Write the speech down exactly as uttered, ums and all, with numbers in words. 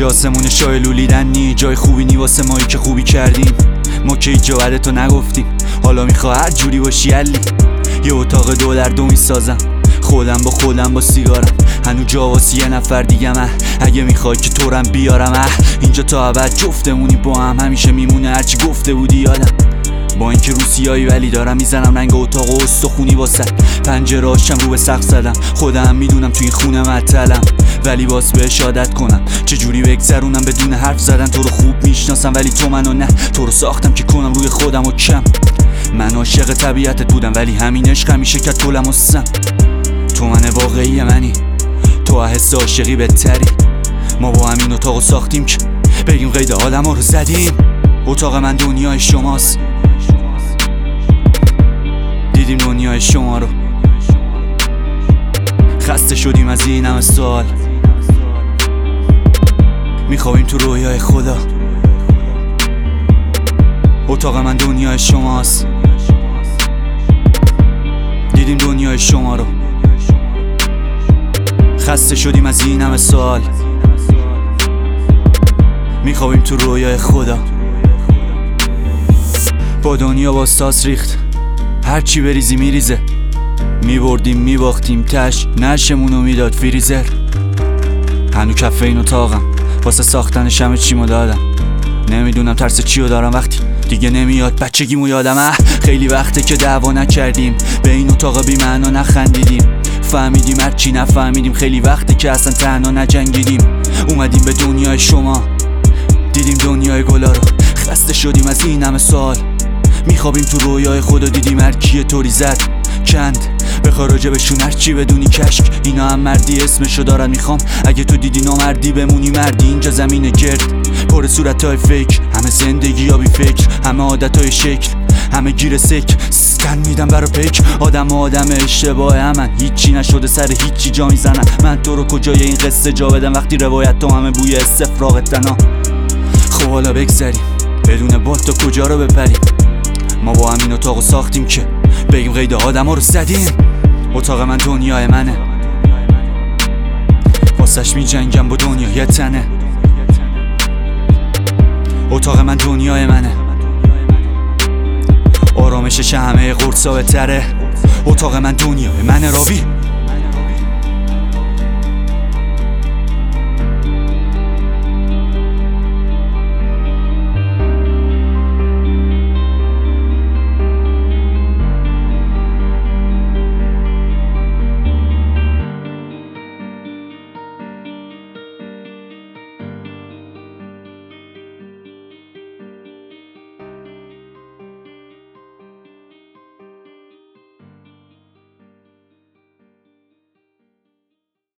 اینجا آسمون شای لولیدن نی، جای خوبی نی واسه مایی که خوبی کردیم. ما که هیچ جا تو نگفتیم، حالا میخواه هر جوری باشی علی. یه اتاق دو در دو میسازم، خودم با خودم با سیگارم، هنو جا واسه یه نفر دیگه اه. اگه میخوای که تورم بیارم اه. اینجا تا ابد جفتمونی با هم، همیشه میمونه هرچی گفته بودی یادم. با اینکه روسیایی ولی دارم میزنم رنگ اتاق و استخونی واسه پنجره هاشم رو به سقف زدم. خودم میدونم تو این خونه معطلم، ولی باز بهش عادت کنم. چجوری بگذرونم بدون حرف زدن؟ تو رو خوب میشناسم ولی تو منو نه. تو رو ساختم که کنم روی خودم و کم. من عاشق طبیعتت بودم ولی همین عشق همیشه که طولم و سم. تو من واقعی منی، تو حس عاشقی بهتری. ما با همین اتاقو ساختیم که بگیم قید آدم ها رو زدیم. اتاق من دنیای شماست، دیدیم دنیای شما رو. خسته شدیم از این همه سال، میخوابیم تو رویای خدا. اتاق من دنیای شماست، دیدیم دنیای شما رو. خسته شدیم از این همه سال، میخوابیم تو رویای خدا. با دنیا باستاس ریخت، هرچی بریزی میریزه. میبردیم میباختیم تش، نشمونو میداد فریزر. هنو کف این اتاقم، واسه ساختنش همه چیمو دادم. نمیدونم ترس چیو دارم وقتی دیگه نمیاد بچگیمو یادم اه. خیلی وقته که دعوا نکردیم، به این اتاق بی معنا نخندیدیم. فهمیدیم هرچی نفهمیدیم، خیلی وقته که اصلا تنها نجنگیدیم. اومدیم به دنیای شما، دیدیم دنیای گلا رو. خسته شدیم از این همه سال، میخوابیم تو رویای خدا. دیدیم هر کیه طوری زد کند، بخوای راجبشون هرچی بدونی کشک. اینا هم مردی اسمشو دارن، میخوام اگه تو دیدی نامردی بمونی مردی. اینجا زمین گرد پر صورتهای فکر، همه زندگی ها بی فکر، همه عادتهای شکل، همه گیر سک. سکن میدم برا پک، آدم و آدم اشتباه همن. هیچی نشده سر هیچی جا میزنن. من تو رو کجای این قصه جا بدم وقتی روایت تو همه بوی استفراغتن ها. خب حالا بگذریم بدون بال تا کجا رو بپریم. ما با همین اتاقو ساختیم که بگیم قید آدم ها رو زدیم. اتاق من دنیای منه، واسش می جنگم با دنیا یه تنه. اتاق من دنیای منه، آرامشش همه قرصا بهتره. اتاق من دنیای منه راوی.